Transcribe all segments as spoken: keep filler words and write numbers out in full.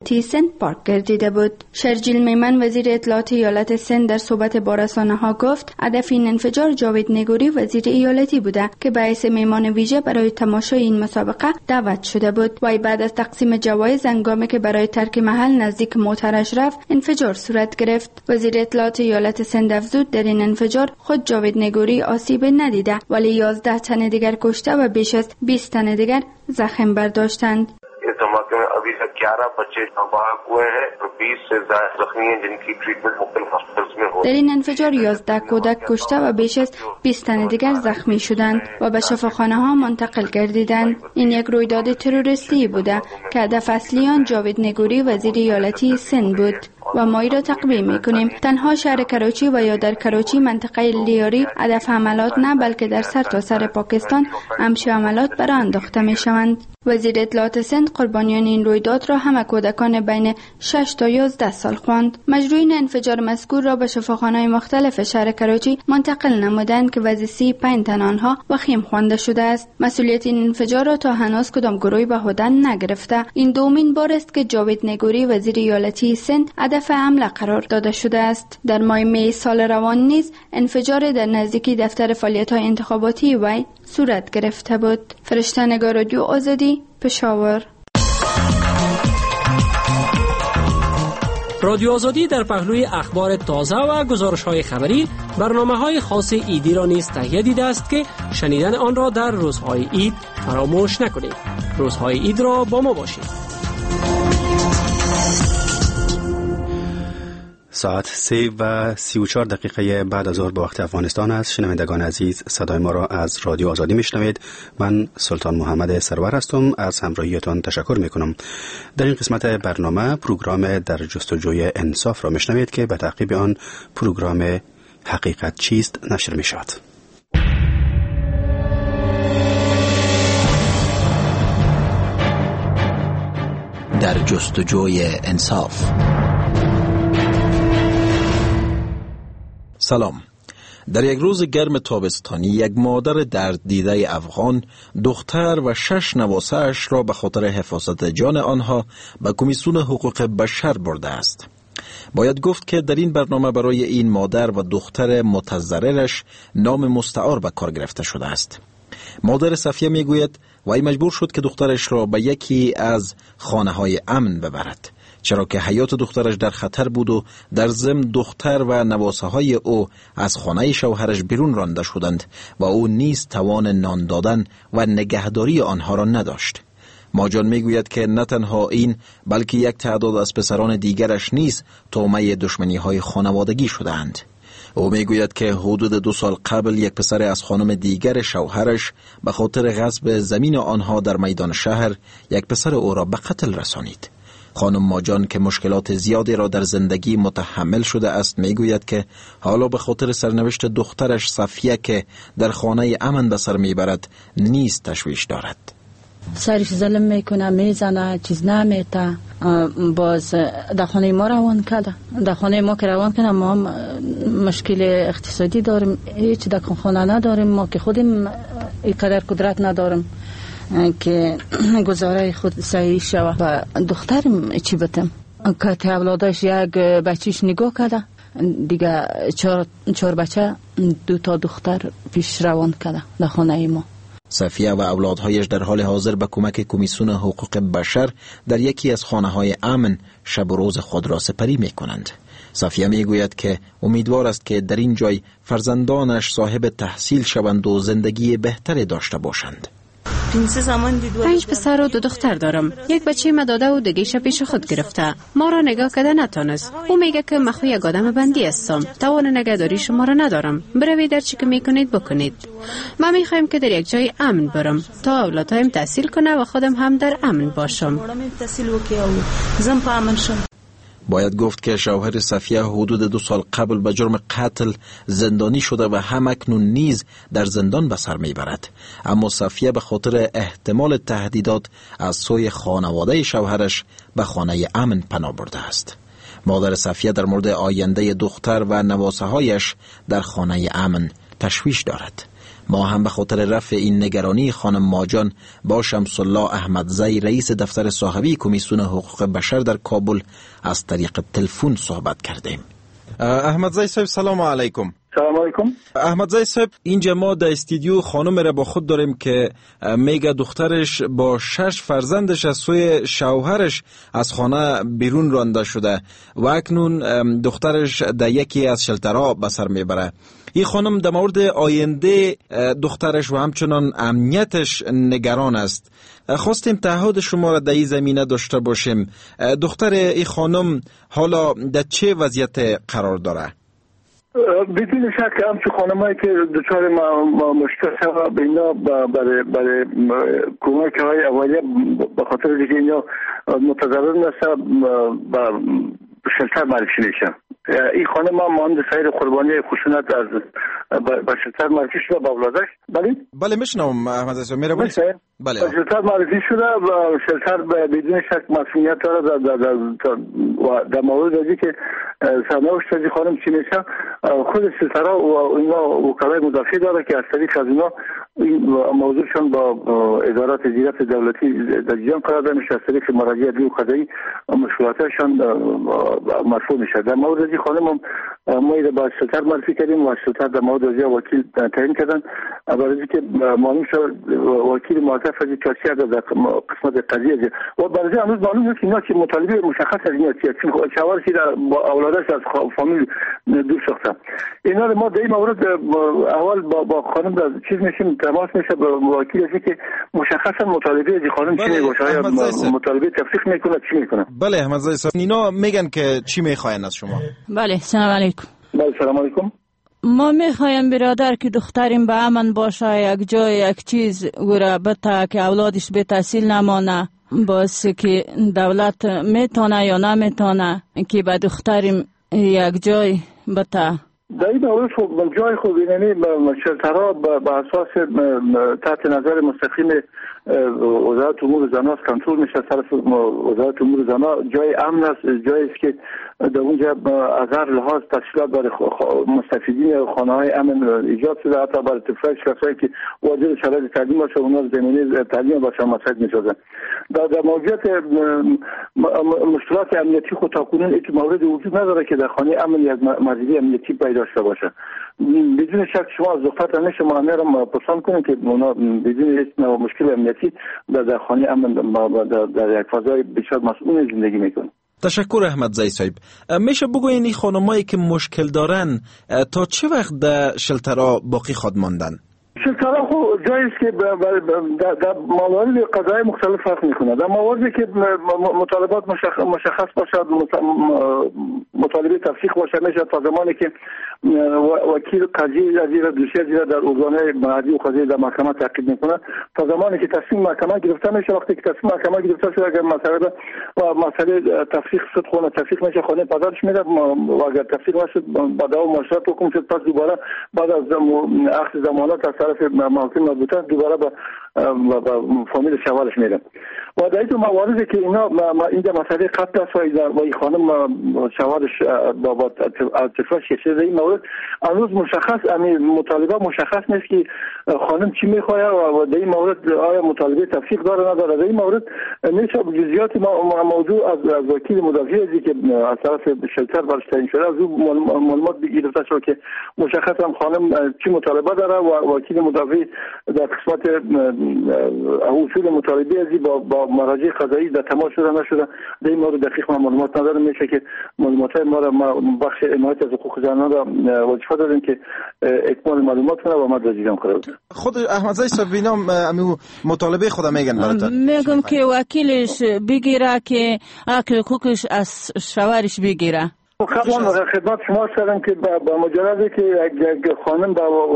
ایالتی سند پارک گردیده بود. شرجیل میمن وزیر اطلاعات ایالت سند در صحبت با رسانه‌ها گفت هدف این انفجار جاوید نگوری وزیر ایالتی بوده که به حیث میهمان ویژه برای تماشای این مسابقه دعوت شده بود. وی بعد از تقسیم جوایز هنگامی که برای ترک محل نزدیک موترش رفت انفجار صورت گرفت. وزیر اطلاعات ایالت سند افزود در این انفجار خود جاوید نگوری آسیب ندیده ولی یازده تن دیگر کشته و بیش از بیست تن دیگر زخم برداشتند. इस धमाके में अभी तक ग्यारह बच्चे नाबालिग हुए हैं और बीस से ज्यादा जख्मी हैं जिनकी ट्रीटमेंट मुख्तलिफ हॉस्पिटल्स में हो. در این انفجار یازده کودک کشته و بیش از بیست تن دیگر زخمی شدند و به شفاخانه ها منتقل گردیدند. این یک رویداد تروریستی بوده که هدف اصلی آن جاوید نگوری وزیر ایالتی سند بود و ما ای را تقویه می‌کنیم. تنها شهر کراچی و یا در کراچی منطقه لیاری هدف حملات نه بلکه در سر تا سر پاکستان همچین حملات برآ انداخته می‌شوند. وزیر اطلاعات سند قربانیان این رویداد را همه کودکان بین شش تا یازده سال خواند. مجروحین انفجار مذکور را به شفاخانه‌های مختلف شهر کراچی منتقل نمودند که وضع سی و پنج تن آنها وخیم خوانده شده است. مسئولیت این انفجار را تا هنوز کدام گروهی به عهده نگرفته. این دومین بار است که جاوید نگوری وزیر ایالتی سند هدف حمله قرار داده شده است. در ماه می سال روان نیز انفجار در نزدیکی دفتر فعالیت‌های انتخاباتی وی صورت گرفته بود. فرشته نگار رادیو آزادی، پشاور. رادیو آزادی در پهلوی اخبار تازه و گزارش‌های خبری برنامه‌های خاص ایدی را نیز تهیه دیده است که شنیدن آن را در روزهای عید فراموش نکنید. روزهای عید را با ما باشید. ساعت سه و سی و چهار دقیقه بعد از ظهر به وقت افغانستان است. شنوندگان عزیز، صدای ما را از رادیو آزادی میشنوید. من سلطان محمد سرور هستم. از همراهیتان تشکر میکنم. در این قسمت برنامه پروگرام در جستجوی انصاف را میشنوید که به تعقیب آن پروگرام حقیقت چیست نشر میشود. در جستجوی انصاف. سلام. در یک روز گرم تابستانی یک مادر درد دیده افغان دختر و شش نواسه‌اش را به خاطر حفاظت جان آنها به کمیسیون حقوق بشر برده است. باید گفت که در این برنامه برای این مادر و دختر متضررش نام مستعار به کار گرفته شده است. مادر صفیه میگوید وی مجبور شد که دخترش را به یکی از خانه‌های امن ببرد، چرا که حیات دخترش در خطر بود و در ضمن دختر و نواسه‌های او از خانه شوهرش بیرون رانده شدند و او نیز توان نان دادن و نگهداری آنها را نداشت. ماجان میگوید که نه تنها این بلکه یک تعداد از پسران دیگرش نیز طعمه دشمنی‌های خانوادگی شدند. او میگوید که حدود دو سال قبل یک پسر از خانم دیگر شوهرش به خاطر غصب زمین آنها در میدان شهر یک پسر او را به قتل رسانید. خانم ماجان که مشکلات زیادی را در زندگی متحمل شده است میگوید که حالا به خاطر سرنوشت دخترش صفیه که در خانه امن به سر میبرد نیز تشویش دارد. سرش ظلم میکنه، میزنه، چیز نمیته. باز در خانه ما روان کرده. در خانه ما که روان کنه ما مشکل اقتصادی داریم، هیچ در خانه نداریم، ما که خودیم اینقدر قدرت نداریم که گزاره خود صحیح شوه. و دخترم چی بتم که اولادش یک بچیش نگاه کرده دیگه چهار, چهار بچه دو تا دختر پیش روان کرده در خانه ما. صفیه و اولادهایش در حال حاضر به کمک کمیسیون حقوق بشر در یکی از خانه‌های امن شب و روز خود را سپری می‌کنند. صفیه میگوید که امیدوار است که در این جای فرزندانش صاحب تحصیل شوند و زندگی بهتری داشته باشند. پنج پسر و دو دختر دارم. یک بچه ما داده و دیگه پیش خود گرفته. ما را نگاه کرده نتونست. او میگه که من خو یک آدم بندی هستم. توان نگهداری شما را ندارم. بروید در چی که میکنید بکنید. ما میخوایم که در یک جای امن برم تا اولادایم تحصیل کنه و خودم هم در امن باشم. باید گفت که شوهر صفیه حدود دو سال قبل به جرم قتل زندانی شده و همکنون نیز در زندان به سر میبرد. اما صفیه به خاطر احتمال تهدیدات از سوی خانواده شوهرش به خانه امن پناه برده است. مادر صفیه در مورد آینده دختر و نواسه‌هایش در خانه امن تشویش دارد. ما هم به خاطر رفع این نگرانی خانم ماجان با شمس الله احمدزی رئیس دفتر صاحبی کمیسیون حقوق بشر در کابل از طریق تلفن صحبت کردیم. احمدزی صاحب سلام علیکم. سلام علیکم. احمدزی صاحب، اینجا ما در استودیو خانم را با خود داریم که میگه دخترش با شش فرزندش از سوی شوهرش از خانه بیرون رانده شده و اکنون دخترش در یکی از شلترها به سر میبره. این خانم در مورد آینده دخترش و همچنان امنیتش نگران است. خواستیم تعهد شما را در این زمینه داشته باشیم. دختر این خانم حالا در چه وضعیت قرار داره؟ بدون شک همچون خانمایی که دچار مشکل شده به اینا برای برای کمک های اولیه به خاطر دیگه اینا متضرر نشه با شلتر معرفی میشن. این خانم ما مانند سایر قربانی خشونت از با شلتر معرفی شده با اولادش. بله بله میشنم احمدزی صاحب، میره باید بله شلتر معرفی شده و شلتر بدون شک مسئولیت داره در در در مورد ازی که سرنوشت از خانم چی میشه. خود شلترها و اینا وکلای مدافع داره که از طریق از اینا این موضوعشان با ادارات زیرت دولتی در جریان قرار داده میشه. از طریق مراجعه دیو قضایی مشکلاتشان مرفوع میشه. در مورد از خانم ما ایده با شلتر معرفی کردیم و شلتر در مورد از وکیل تعیین کردن. برای که معلوم شد وکیل معترف از چارچی در قسمت قضیه و برای هنوز معلوم نیست که اینا چه مطالبه مشخص از اینا چیه، چون شوهرش با اولادش از فامیل دور ساخته. اینا ما در این مورد اول با با خانم در چیز میشیم تماس میشه با وکیل ازی که مشخصا مطالبه از خانم چی میگه، آیا مطالبه تفسیق میکنه چی میکنه. بله احمدزی صاحب، اینا میگن که چی میخواین از شما؟ بله سلام علیکم. بله سلام علیکم. ما میخوایم برادر که دختریم به امن باشه، یک جای یک چیز گوره بتا که اولادش به تحصیل نمانه، باز که دولت میتونه یا نمیتونه که به دختریم یک جای بتا. در این مورد خب جای خوب اینمی شلترها به اساس تحت نظر مستقیم وزارت امور زنان کنترل میشه. طرف وزارت امور زنان جای امن است، جایی است که در اونجا از هر لحاظ تشکیلات برای مستفیدین خانه های امن ایجاد شده. حتی برای طفلای شخصایی که واجد شرایط تعلیم باشه اونا زمینه تعلیم باشه مساعد میسازن. در در موضوعات مشکلات امنیتی خود تاکنون این مورد وجود نداره که در خانه امن یک مزیدی امنیتی پیدا شده باشه. بدون شک شما از دختر نشه معامله را پرسان کنید که اونا بدون هیچ مشکل امنیتی در خانه امن در, در یک فضای بسیار مسئول زندگی میکنه. تشکر احمدزی صاحب. میشه بگوین این خانمایی که مشکل دارن تا چه وقت در شلترها باقی خود ماندن؟ شلترها خب جایی است که در موارد قضایی مختلف فرق میکنه. در مواردی که مطالبات مشخص باشد، مطالبه تفسیق باشه، میشه تا زمانی که وکیل قضیه زیر دوسیه زیر در ارگانهای محلی و قضیه در محکمه تحقیق میکنه، تا زمانی که تصمیم محکمه گرفته میشه. وقتی که تصمیم محکمه گرفته شده اگر مسئله و مسئله تفسیق شد خونه تفسیق میشه، خانه پدرش میره و اگر تفسیق نشد با دوام مشورت حکم شد، پس دوباره بعد از اخذ ضمانت از طرف محکم مربوطه دوباره با فامیل شوهرش میره. و در این مواردی که اینا اینجا مسئله قتل است و این خانم شوهرش با طفلش کشیده، این مورد هنوز مشخص امی مطالبه مشخص نیست که خانم چی میخواد و در این مورد آیا مطالبه تفسیق داره نداره. در این مورد میشه جزئیات موضوع از وکیل مدافع ازی که از طرف شلتر برش تعیین شده از او معلومات گرفته شده که مشخص هم خانم چی مطالبه داره و وکیل مدافع در قسمت اصول مطالبه ازی با با مراجع قضایی در تماس شده نشده. در این مورد دقیق معلومات ندارم. میشه که معلومات ما را بخش حمایت از حقوق زنان را وظیفه دادیم که اکمال معلومات کنه و ما در جریان قرار بده. خود احمدزی صاحب اینا مطالبه خود میگن برات؟ میگم که وکیلش بگیره که حق حقوقش از شوهرش بگیره. قبلا خدمت شما کردم که با مجردی که یک خانم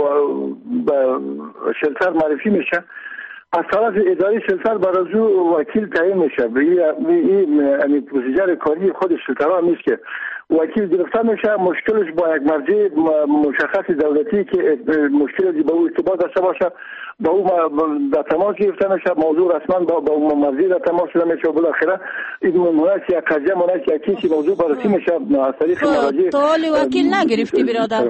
با شلتر معرفی میشه از طرف اداره شلتر برای وکیل تعیین میشه. این پروسیجر کاری خود شلترها نیست که وکیل گرفته میشه، مشکلش با یک مرجع مشخص دولتی که مشکل با او ارتباط داشته باشه با او در تماس گرفته میشه، موضوع رسما با با مرجع در تماس شده میشه و بالاخره این مناسب یک قضیه مناسب یک کیسی موضوع بررسی میشه از طریق مراجع. تو وکیل نگرفتی برادر؟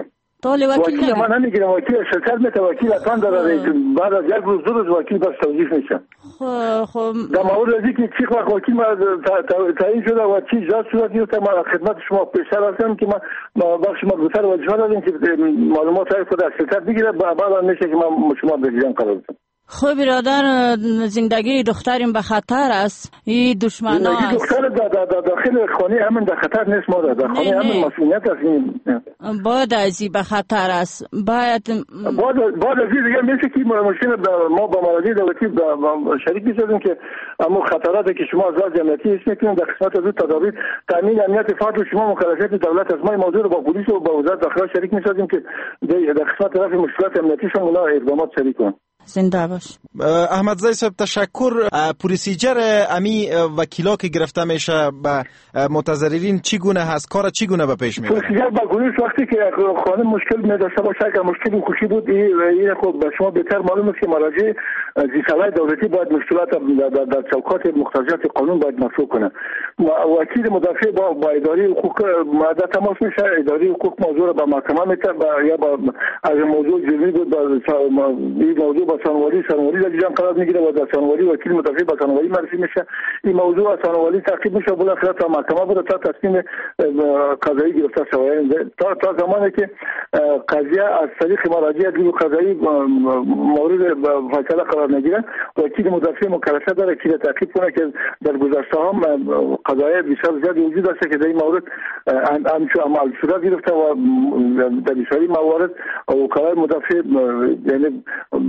طال وکیل وکیل من نمیگیرم، وکیل شرکت میته، وکیل اتان داره، بعد از یک روز دو روز وکیل بس توضیح میشه. خب خب در مورد از اینکه چی وقت وکیل ما تعیین شده و چی اجازه صورت گرفته، ما خدمت شما پیشتر هستم که ما بخش مربوطه وظیفه داریم که معلومات های خود از شرکت بگیره، بعد میشه که ما شما بگیرم قرار بدم. خب برادر، زندگی دختریم به خطر است. این دشمنا زندگی دختر داخل خانه همین در خطر نیست، ما در خانه همین مسئولیت است. باید از این به خطر است. باید بعد از این دیگه میشه که ماشین ما با مرادی دولتی شریک میشدیم که اما خطراتی که شما از لحاظ امنیتی حس میکنید در قسمت از تدابیر تامین امنیت فرد و شما مکلفیت دولت از ما موضوع رو با پلیس و با وزارت داخله شریک میشدیم که در قسمت رفع مشکلات امنیتیشون اونا اقدامات شریک کنن. زنده باش. احمد زی صاحب تشکر. پروسیجر امی وکیلا که گرفته میشه به متضررین چگونه هست؟ کار چگونه به پیش میبره؟ پروسیجر با گونیش وقتی که خانم مشکل می‌داشته باشه که مشکلی خوشی بود، این خود به شما بهتر معلوم است که مراجع زیرسالای دولتی باید مشکلات در چوکات مقتضیات قانون باید مشروع کنه. وکیل مدافع با با اداره حقوق معده تماس میشه، اداره حقوق موضوع رو به محکمه میده یا با از موضوع جرمی بود با این موضوع با سانوالی سانوالی در جمع قرار میگیره و در سانوالی وکیل مدافع با سانوالی معرفی میشه. این موضوع از سانوالی تعقیب میشه، بالاخره تا محکمه بود تا تصمیم قضایی گرفته شود. تا تا زمانی که قضیه از طریق مراجعه دیگه قضایی مورد فیصله قرار نگیره، وکیل مدافع مکلف داره که تعقیب کنه که در گذشته هم قضایای بسیار زیادی وجود داشته که در این مورد همچون عمل صورت گرفته و در بسیاری موارد وکلای مدافع یعنی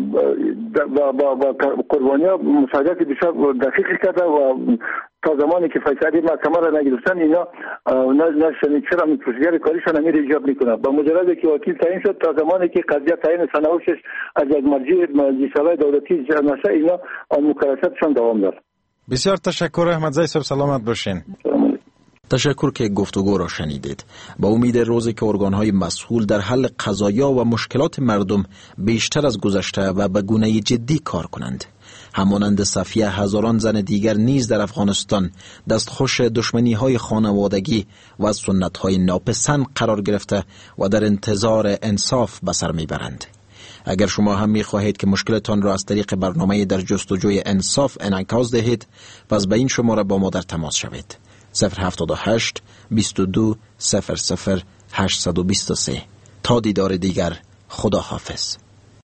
با با با قربانی‌ها مساعدت بسیار دقیق کرده و تا زمانی که فیصله محکمه را نگرفتن اینا نشنید چرا می پروسیجر کاریشان امیر ایجاب میکنه. با مجرد که وکیل تعیین شد تا زمانی که قضیه تعیین سنوشش از یک مرجع مجلس دولتی نشه، اینا مکالماتشان دوام داره. بسیار تشکر احمد زی صاحب، سلامت باشین. تشکر که گفتگو را شنیدید. با امید روزی که ارگان‌های مسئول در حل قضایا و مشکلات مردم بیشتر از گذشته و به گونه جدی کار کنند. همانند صفیه هزاران زن دیگر نیز در افغانستان دستخوش دشمنی‌های خانوادگی و سنت‌های ناپسند قرار گرفته و در انتظار انصاف به سر میبرند. اگر شما هم می‌خواهید که مشکلتان را از طریق برنامه در جستجوی انصاف انعکاس دهید، پس به این شماره با ما در تماس شوید. صفر هفتاد و هشت بیست و دو صفر صفر هشتصد و بیست و سه. تا دیدار دیگر، خدا حافظ.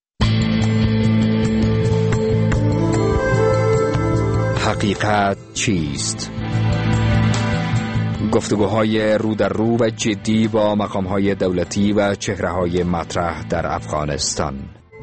حقیقت چیست؟ گفتگوهای رو در رو و جدی با مقام‌های دولتی و چهره‌های مطرح در افغانستان.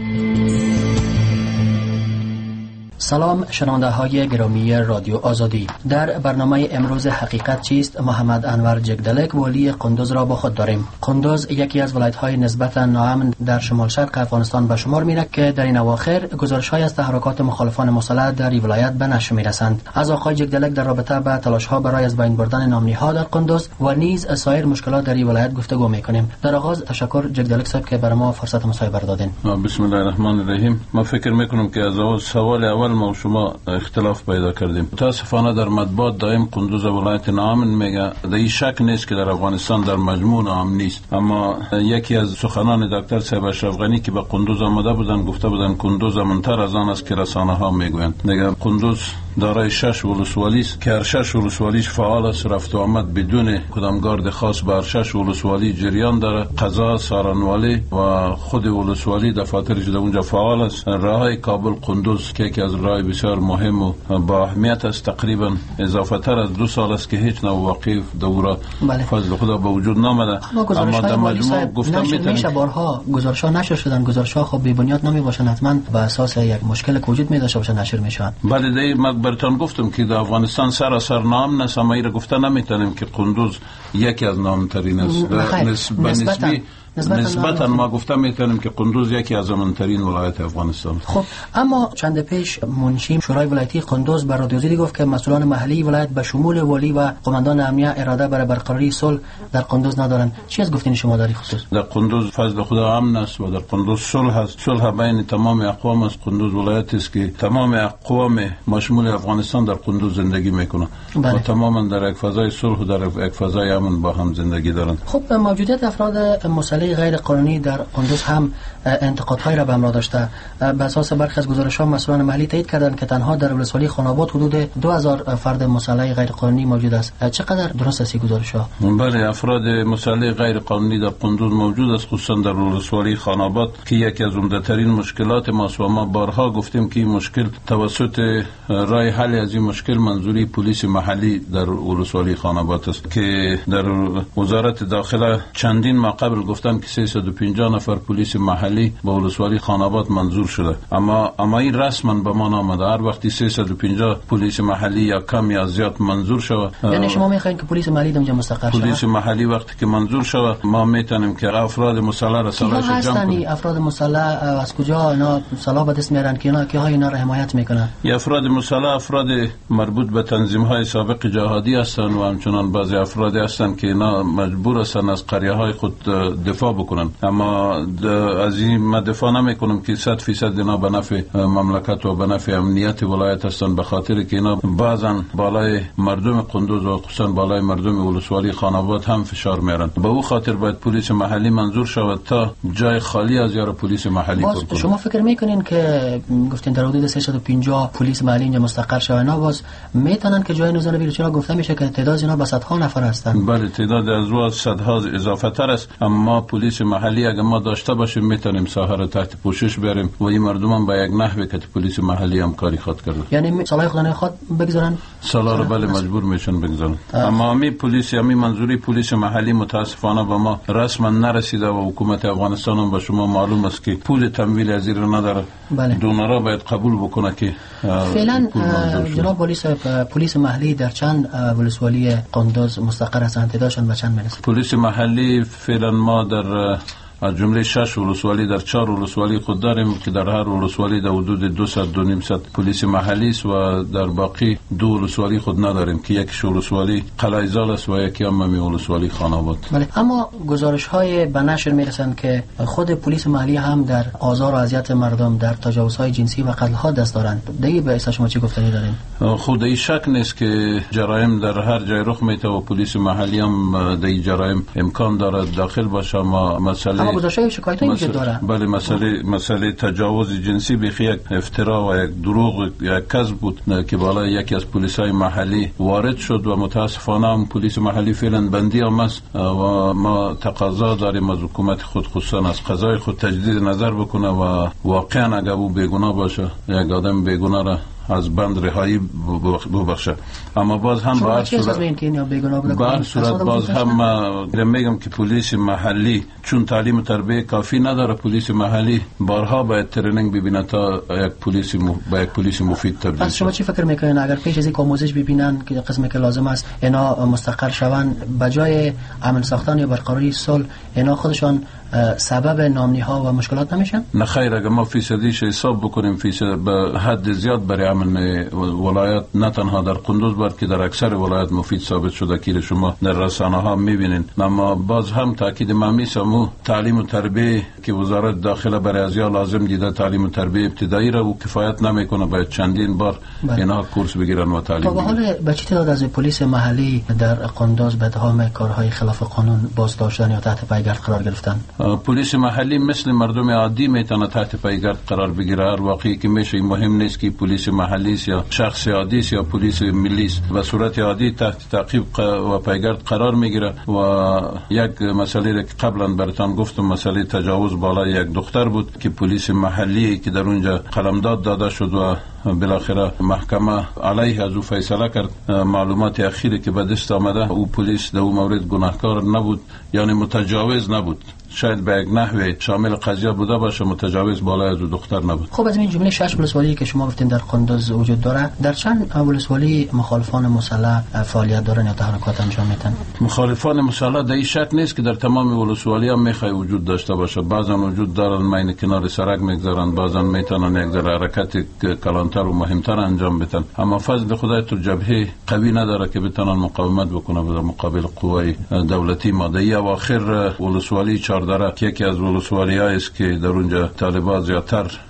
سلام شنونده های گرامی رادیو آزادی. در برنامه امروز حقیقت چیست محمد انور جگدلک والی قندوز را با خود داریم. قندوز یکی از ولایت های نسبتا ناامن در شمال شرق افغانستان به شمار میره که در این اواخر گزارش های از تحرکات مخالفان مسلح در این ولایت به نشر میرسند. از آقای جگدلک در رابطه با تلاش ها برای از بین بردن نامنی ها در قندوز و نیز سایر مشکلات در این ولایت گفتگو میکنیم. در آغاز تشکر جگدلک صاحب که برای ما فرصت مصاحبه دادین. بسم الله الرحمن الرحیم. من فکر میکنم که از اول سوال اول ما و شما اختلاف پیدا کردیم. متاسفانه در مطبوعات دائم قندوز ولایت ناامن میگه. در این شک نیست که در افغانستان در مجموع ناامن نیست، اما یکی از سخنان دکتر صاحب اشرف غنی که به قندوز آمده بودن گفته بودن قندوز امن‌تر از آن است که رسانه ها میگویند. دیگه قندوز دارای شش ولسوالی است که هر شش ولسوالیش فعال است، رفت و آمد بدون کدام گارد خاص بر شش ولسوالی جریان داره. قضا، سارنوالی و خود ولسوالی دفاترش در اونجا فعال است. راه کابل قندوز که یکی از راه بسیار مهم و با اهمیت است، تقریبا اضافه تر از دو سال است که هیچ نوع واقعی دورا بله. فضل خدا به وجود نامده. اما در مجموع گفتم میشه بارها گزارش‌ها نشر شدن. گزارش‌ها خب بی بنیاد نمی باشن، حتما به اساس یک مشکل که وجود می داشته باشه نشر میشن. بله دی من براتون گفتم که در افغانستان سراسر نام است، اما ایره گفته نمیتونیم که قندوز یکی از نامترین است. نسبتاً نسبتا ما گفتم میتونیم که قندوز یکی از امن‌ترین ولایت افغانستان. خب اما چند پیش منشی شورای ولایتی قندوز بر رادیو زیدی گفت که مسئولان محلی ولایت به شمول والی و قماندان امنیه اراده برای برقراری صلح در قندوز ندارند. چی از گفتین شما در این خصوص؟ در قندوز فضل خدا امن است و در قندوز صلح است. صلح بین تمام اقوام است. قندوز ولایتی است که تمام اقوام مشمول افغانستان در قندوز زندگی میکنند و تماما در یک فضای صلح و در یک فضای امن با هم زندگی دارند. خب موجودیت افراد مسلح مسئله غیر قانونی در قندوز هم انتقادهای را به همراه داشته. به اساس برخی از گزارش‌ها مسئولان محلی تایید کردند که تنها در ولسوالی خاناباد حدود دو هزار فرد مسلح غیر قانونی موجود است. چقدر درست است این گزارش‌ها؟ بله، افراد مسلح غیر قانونی در قندوز موجود است، خصوصا در ولسوالی خاناباد که یکی از عمده‌ترین مشکلات ماست و ما بارها گفتیم که این مشکل توسط راه حل از این مشکل منظوری پلیس محلی در ولسوالی خاناباد است که در وزارت داخله چندین ما قبل گفتن که سیصد و پنجاه نفر پلیس محلی به ولسوالی خاناباد منظور شده، اما اما این رسما به ما نامده. هر وقتی سیصد و پنجاه پلیس محلی یا کم یا زیاد منظور شود، یعنی شما میخواین که پلیس محلی اونجا مستقر شود؟ پلیس محلی وقتی که منظور شود ما میتونیم که افراد مسلح را سالش جمع کنیم. افراد مسلح از کجا اینا سلاح به دست میارن که اینا که های اینا را حمایت میکنن؟ یا افراد مسلح افراد مربوط به تنظیم‌های سابق جهادی هستند و همچنان بعضی افراد هستند که اینا مجبور هستند از قریه‌های خود دفاع بکنن، اما از این ما دفاع نمیکنم که صد فیصد اینا به نفع مملکت و به نفع امنیت ولایت هستند، به خاطر که اینا بعضا بالای مردم قندوز و خصوصا بالای مردم ولسوالی خاناباد هم فشار میارن. به او خاطر باید پلیس محلی منظور شود تا جای خالی از یار پلیس محلی کنه. شما فکر میکنین که گفتین در حدود سیصد و پنجاه پلیس محلی اینجا مستقر شوند، اینا باز میتونن که جای نوزان بگیرن؟ چرا گفته میشه که تعداد اینا به صدها نفر هستند؟ بله، تعداد از او صدها اضافه تر است، اما پلیس محلی اگر ما داشته باشیم میتونیم ساحه را تحت پوشش بیاریم و این مردم هم به یک نحوی که پلیس محلی هم کاری خود کرده. یعنی سلاح خود نخواد بگذارن؟ سلاح رو بله مجبور میشن بگذارن. اما می پلیس یا می منظوری پلیس محلی متاسفانه به ما رسما نرسیده و حکومت افغانستان هم به شما معلوم است که پول تمویل از این نداره. بله. دونرها باید قبول بکنه که فعلا جناب پلیس پلیس محلی در چند ولسوالی قندوز مستقر هستند؟ تعدادشون به چند میرسه؟ پلیس محلی فعلا ما در از جمله شش ولسوالی در چهار ولسوالی خود داریم که در هر ولسوالی در حدود دویست تا نهصد پلیس محلی است و در باقی دو ولسوالی خود نداریم که یک ولسوالی قلعه زال است و یکی هم می ولسوالی خاناباد. بله، اما گزارش‌های به نشر میرسند که خود پلیس محلی هم در آزار و اذیت مردم، در تجاوزهای جنسی و قتل‌ها دست دارند. دیگه به اساس شما چی گفتنی دارین؟ خود این شک نیست که جرایم در هر جای رخ میته و پلیس محلی هم در این جرایم امکان دارد داخل باشه، اما مسئله گزارش‌های شکایتی وجود داره. بله، مسئله مسئله تجاوز جنسی بیخی یک افترا و یک دروغ یک کذب بود که بالای یکی از پلیسای محلی وارد شد و متاسفانه هم پلیس محلی فعلا بندی هم است و ما تقاضا داریم از حکومت خود خصوصا از قضای خود تجدید نظر بکنه و واقعا اگر او بیگناه باشه یک آدم بیگناه را از بند رهایی ببخشه. اما باز هم به هر صورت صورت باز هم میگم که پلیس محلی چون تعلیم و تربیت کافی نداره، پلیس محلی بارها باید ترینینگ ببینه تا یک پلیس م... با یک پلیس مفید تبدیل شه. شما چی فکر میکنین اگر پیش از این آموزش ببینن که قسمی که لازم است اینا مستقر شوند بجای امن ساختن یا برقراری صلح اینا خودشان سبب نامنی ها و مشکلات نمیشن؟ نه خیر، اگر ما فیصدیش حساب بکنیم فیصد به حد زیاد برای امن ولایت نه تنها در قندوز بلکه در اکثر ولایت مفید ثابت شده که شما در رسانه ها میبینین. اما باز هم تاکید من میسم تعلیم و تربیت که وزارت داخله برای ازیا لازم دیده تعلیم و تربیت ابتدایی را و کفایت نمیکنه، باید چندین بار اینا کورس بگیرن و تعلیم. تا به حال به چه تعداد از پلیس محلی در قندوز به اتهام کارهای خلاف قانون بازداشتن یا تحت پیگرد قرار گرفتن؟ پلیس محلی مثل مردم عادی میتونه تحت پیگرد قرار بگیره. هر واقعی که میشه مهم نیست که پلیس محلی یا شخص عادی یا پلیس ملی و صورت عادی تحت تعقیب و پیگرد قرار میگیره. و یک مسئله که قبلا براتون گفتم مسئله تجاوز بالای یک دختر بود که پلیس محلی که در اونجا قلمداد داده شد و بالاخره محکمه علیه از او فیصله کرد. معلومات اخیری که به دست آمده او پلیس در اون مورد گناهکار نبود، یعنی متجاوز نبود. شاید به یک نحوه شامل قضیه بوده باشه، متجاوز بالای از دختر نبود. خب از این جمله شش ولسوالی که شما گفتین در قندوز وجود داره، در چند ولسوالی مخالفان مسلح فعالیت دارن یا تحرکات انجام میدن؟ مخالفان مسلح در این شک نیست که در تمام ولسوالی هم میخوای وجود داشته باشه. بعضا وجود دارن مین کنار سرک میگذارن، بعضا میتونن یک ذره حرکت کلانتر و مهمتر انجام بدن، اما فضل خدای تو جبهه قوی نداره که بتونن مقاومت بکنه در مقابل قوای دولتی ماده‌ای. و آخر ولسوالی چهاردره که یکی از ولسوالی است که در اونجا طالبان زیادتر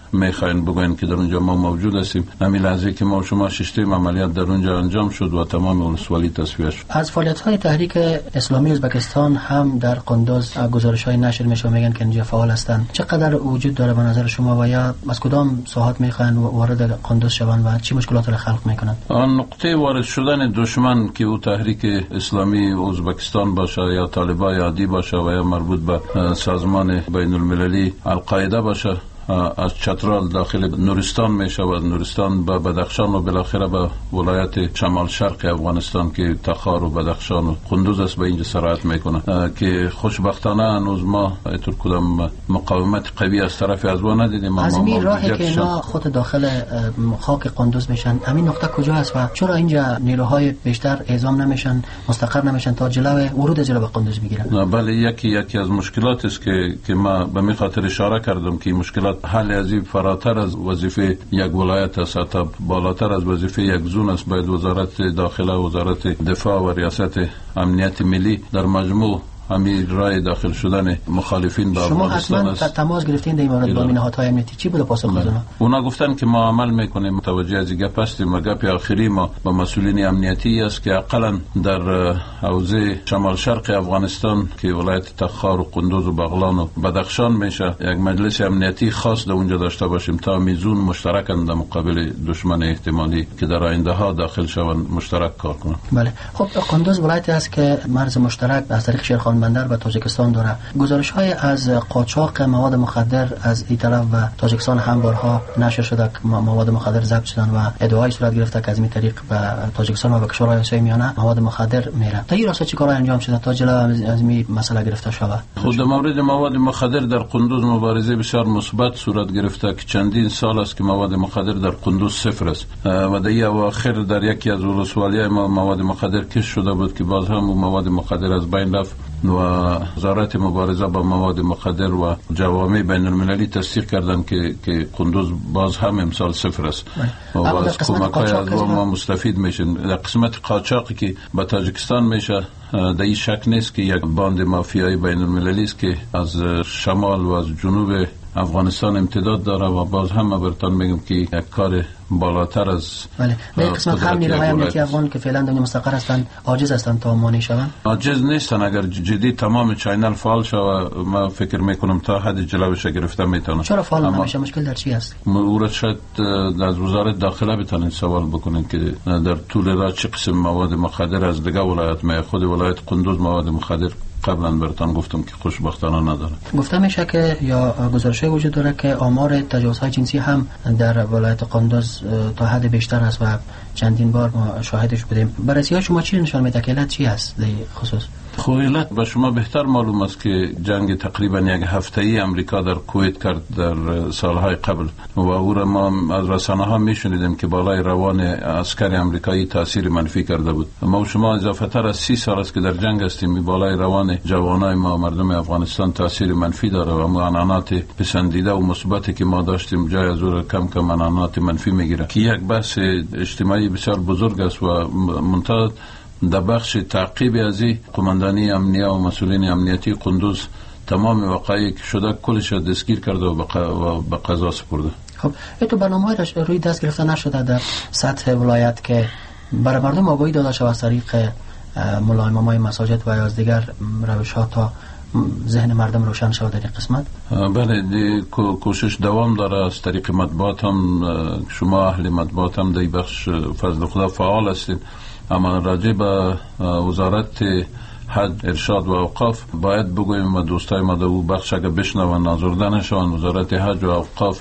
میخواین بگوین که در اونجا ما موجود هستیم. همین لحظه که ما شما ششتیم عملیات در اونجا انجام شد و تمام ولسوالی تصفیه شد. از فعالیت‌های تحریک اسلامی ازبکستان هم در قندوز گزارش‌های نشر میشه، میگن که اینجا فعال هستند. چقدر وجود داره به نظر شما و یا از کدام ساحات میخوان وارد قندوز شوند و چه مشکلاتی را خلق میکنند؟ آن نقطه وارد شدن دشمن که او تحریک اسلامی ازبکستان باشه یا طالبان عادی باشه و یا مربوط به سازمان بین المللی القاعده باشه، از چترال داخل نورستان می شود، نورستان به بدخشان و بالاخره به ولایت شمال شرق افغانستان که تخار و بدخشان و قندوز است به اینجا سرایت میکنه که خوشبختانه هنوز ما اینطور کدام مقاومت قوی از طرف از ما ندیدیم. از این راهی که اینا خود داخل خاک قندوز میشن، همین نقطه کجا است و چرا اینجا نیروهای بیشتر اعزام نمیشن، مستقر نمیشن تا جلو ورود جلو به قندوز بگیرن؟ بله، یکی یکی از مشکلات است که که ما به می خاطر اشاره کردم که مشکلات حل از این فراتر از وظیفه یک ولایت است، حتی بالاتر از وظیفه یک زون است. باید وزارت داخله، وزارت دفاع و ریاست امنیت ملی در مجموع همین رای داخل شدن مخالفین با افغانستان است. شما تماس گرفتین در این مورد با نهادهای امنیتی؟ چی بود پاسخ اونا؟ اونا گفتن که ما عمل میکنیم، متوجه از این گپ هستیم و گپ آخری ما با مسئولین امنیتی است که اقلا در حوزه شمال شرق افغانستان که ولایت تخار و قندوز و بغلان و بدخشان میشه، یک مجلس امنیتی خاص در اونجا داشته باشیم تا میزون مشترک در مقابل دشمن احتمالی که در آینده ها داخل شوند مشترک کار کنند. بله، خب قندوز ولایتی است که مرز مشترک از طریق شیرخان بندر و تاجیکستان داره. گزارش های از قاچاق مواد مخدر از این طرف و تاجیکستان هم بارها نشر شده که مواد مخدر ضبط شدن و ادعای صورت گرفته که از این طریق به تاجیکستان و به کشورهای آسیای میانه مواد مخدر میره. تا این راستا چه کارا انجام شده تا جلو از این مسئله گرفته شود؟ خود در مورد مواد مخدر در قندوز مبارزه بسیار مثبت صورت گرفته که چندین سال است که مواد مخدر در قندوز صفر است و در اواخر در یکی از ولسوالی‌های ما مواد مخدر کش شده بود که باز هم مواد مخدر از بین رفت و وزارت مبارزه با مواد مخدر و جوامع بین المللی تصدیق کردند که که قندوز باز هم امسال صفر است و باز کمک‌های از ما مستفید میشن. در قسمت قاچاقی که به تاجیکستان میشه در این شک نیست که یک باند مافیایی بین المللی است که از شمال و از جنوب افغانستان امتداد داره و باز هم برتان میگم که یک کار بالاتر از بله به قسمت هم نیروهای امنیتی افغان که فعلا در مستقر هستند عاجز هستند تا مانع شوند؟ عاجز نیستن. اگر جدی تمام چینل فعال شود ما فکر میکنم تا حد جلوش گرفته میتونه. چرا فعال نمیشه؟ مشکل در چی است؟ مورد شاید از وزارت داخله بتونید سوال بکنید که در طول راه چه قسم مواد مخدر از دیگه ولایت می خود ولایت قندوز مواد مخدر قبلا براتون گفتم که خوشبختانه نداره. گفته میشه که یا گزارشی وجود داره که آمار تجاوزهای جنسی هم در ولایت قندوز تا حد بیشتر است و چندین بار ما شاهدش بودیم. بررسی شما چی نشان میده که علت چی است در خصوص؟ خب علت به شما بهتر معلوم است که جنگ تقریبا یک هفته‌ای امریکا در کویت کرد در سالهای قبل و او را ما از رسانه ها میشنیدیم که بالای روان عسکر امریکایی تاثیر منفی کرده بود. ما و شما اضافه تر از سی سال است که در جنگ هستیم، بالای روان جوانای ما مردم افغانستان تاثیر منفی داره و عنعنات پسندیده و مثبتی که ما داشتیم جای از او کم کم عنعنات منفی میگیره که یک بحث اجتماعی بسیار بزرگ است و منتها در بخش تعقیب از این قماندانی امنیه و مسئولین امنیتی قندوز تمام وقایعی که شده کلش دستگیر کرده و به قضا سپرده. خب این تو برنامه‌های روی دست گرفته نشده در سطح ولایت که برای مردم آگاهی داده شود از طریق ملایمه‌های مساجد و از دیگر روش‌ها تا ذهن مردم روشن شود در این قسمت؟ بله، کوشش دوام داره از طریق مطبوعات هم. شما اهل مطبوعات هم در این بخش فضل خدا فعال هستید، اما راجع به وزارت حج ارشاد و اوقاف باید بگویم و دوستای ما در او بخش اگه بشنون نازرده نشون. وزارت حج و اوقاف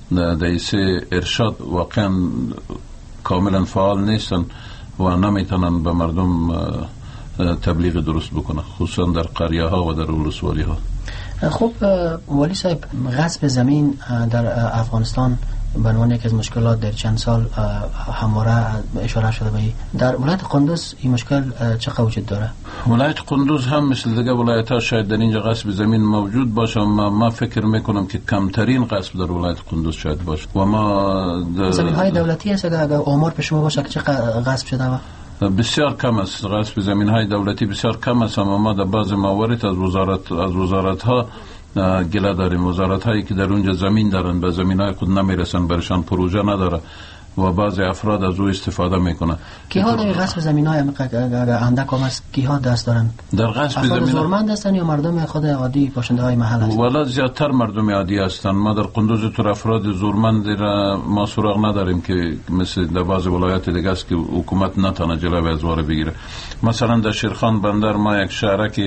در سه ارشاد واقعا کاملا فعال نیستن و نمیتونن به مردم تبلیغ درست بکنه، خصوصا در قریه ها و در ولسوالی ها. خب والی صاحب، غصب زمین در افغانستان به عنوان یک از مشکلات در چند سال همواره اشاره شده به در ولایت قندوز این مشکل چقدر وجود داره؟ ولایت قندوز هم مثل دیگه ولایت ها شاید در اینجا غصب زمین موجود باشه، ما, ما فکر میکنم که کمترین غصب در ولایت قندوز شاید باشه و ما زمین های دولتی هست اگر آمار پیش ما باشه که چقدر غصب شده و بسیار کم است. غصب زمین های دولتی بسیار کم است، اما ما در بعض موارد از وزارت از وزارت ها گله داریم. وزارت هایی که در اونجا زمین دارن به زمین های خود نمیرسن، برشان پروژه نداره و بعضی افراد از او استفاده میکنن. کیها در غصب زمین های اندک هم است؟ کیها دست دارن؟ در غصب زمین افراد زورمند هستن یا مردم خود عادی باشنده های محل هستن؟ والا زیادتر مردم عادی هستن. ما در قندوز تو افراد زورمند را ما سراغ نداریم که مثل در بعض ولایات دیگه است که حکومت نتونه جلوی از واره بگیره. مثلا در شیرخان بندر ما یک شهرک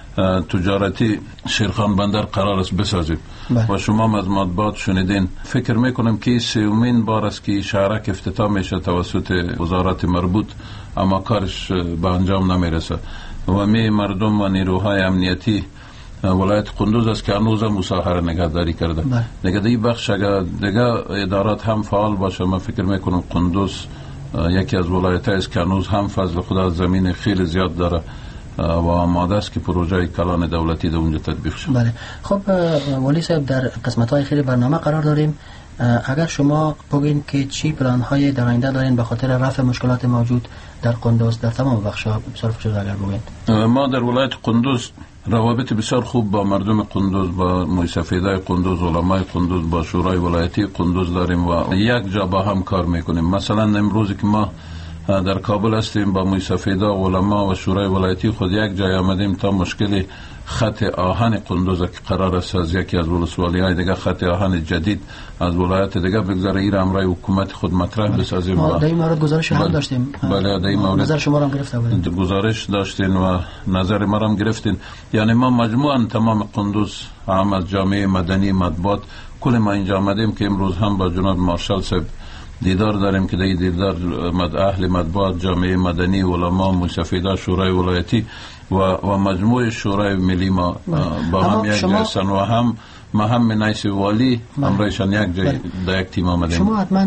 تجارتی شیرخان بندر قرار است بسازیم و شما از مطبوعات شنیدین. فکر میکنم که سومین بار است که شهرک افتتاح میشه توسط وزارت مربوط، اما کارش به انجام نمیرسه و می مردم و نیروهای امنیتی ولایت قندوز است که هنوز مصاهره نگهداری کرده. دیگه دی بخش اگر دیگه ادارات هم فعال باشه، من فکر میکنم قندوز یکی از ولایت است که هنوز هم فضل خدا زمین خیلی زیاد داره و آماده است که پروژه کلان دولتی در اونجا تطبیق شد. بله. خب ولی صاحب، در قسمت های خیلی برنامه قرار داریم. اگر شما بگین که چی پلان های در آینده دارین به خاطر رفع مشکلات موجود در قندوز در تمام بخش‌ها صرف شده، اگر بگین. ما در ولایت قندوز روابط بسیار خوب با مردم قندوز، با موسفیدای قندوز، علمای قندوز، با شورای ولایتی قندوز داریم و یک جا با هم کار میکنیم. مثلا امروزی که ما در کابل هستیم با موسفیدا، علما و شورای ولایتی خود یک جای آمدیم تا مشکل خط آهن قندوز که قرار است از یکی از ولسوالی‌های دیگه خط آهن جدید از ولایت دیگه بگذاره، این امرای حکومت خود مطرح بسازیم. ما در این مورد گزارش هم داشتیم. بله، در این مورد نظر شما را هم گرفته بودیم. گزارش داشتین و نظر ما را هم گرفتین. یعنی ما مجموعاً تمام قندوز، هم از جامعه مدنی، مطبوعات، کل ما اینجا آمدیم که امروز هم با جناب مارشال صاحب دیدار داریم که در دیدار اهل مطبوعات، جامعه مدنی، علما، موسفیدا، شورای ولایتی و و مجموعه شورای ملی ما با هم یک جای هستن و هم ما هم منایس والی امرایشان یک جای در یک تیم آمدیم. شما حتما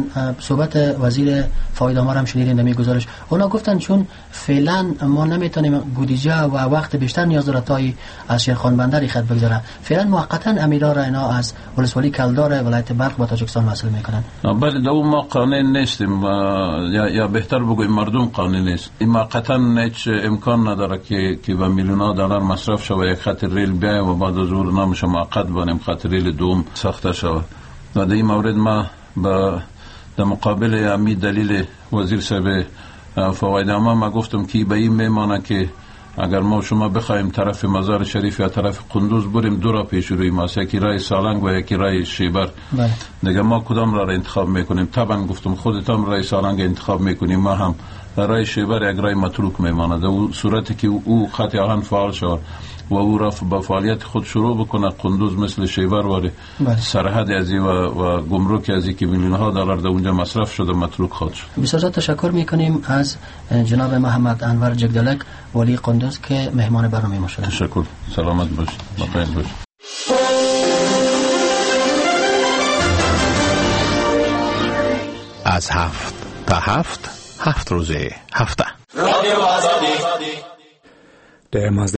صحبت وزیر فاید آمار هم شنیدین در می گزارش. اونا گفتن چون فعلا ما نمیتونیم بودجه و وقت بیشتر نیاز داره تا از شیرخان بندر خط بگذاره، فعلا موقتا امیرا را اینا از ولسوالی کلدار ولایت بلخ با تاجیکستان وصل میکنن. بله، دو ما قانع نیستیم یا یا بهتر بگویم مردم قانع نیست. این موقتا هیچ امکان نداره که که با میلیون‌ها دلار مصرف شوه یک خط ریل بیای و بعد از اون نامش موقت بانیم خط ریل دوم ساخته شود. و در این مورد ما با در مقابل امی دلیل وزیر صاحب فواید عامه ما گفتم که به این میمانه که اگر ما شما بخوایم طرف مزار شریف یا طرف قندوز بریم، دو را پیش روی ماست، یکی رای سالنگ و یکی رای شیبر. دیگه ما کدام را, را انتخاب میکنیم؟ طبعا گفتم خودتان رای سالنگ انتخاب میکنیم، ما هم رای شیبر یک رای متروک میماند. در صورتی که او خط آهن فعال شود و او را با فعالیت خود شروع بکنه، قندوز مثل شیبر واره سرحد ازی و, و گمرک ازی که میلیون ها دلار در اونجا مصرف شده متروک خواهد شد. بسیار تشکر میکنیم از جناب محمد انور جگدلک والی قندوز که مهمان برنامه ما شدند. تشکر. سلامت باشید. بخیر باشید. از هفت تا هفت هفت روزه هفته.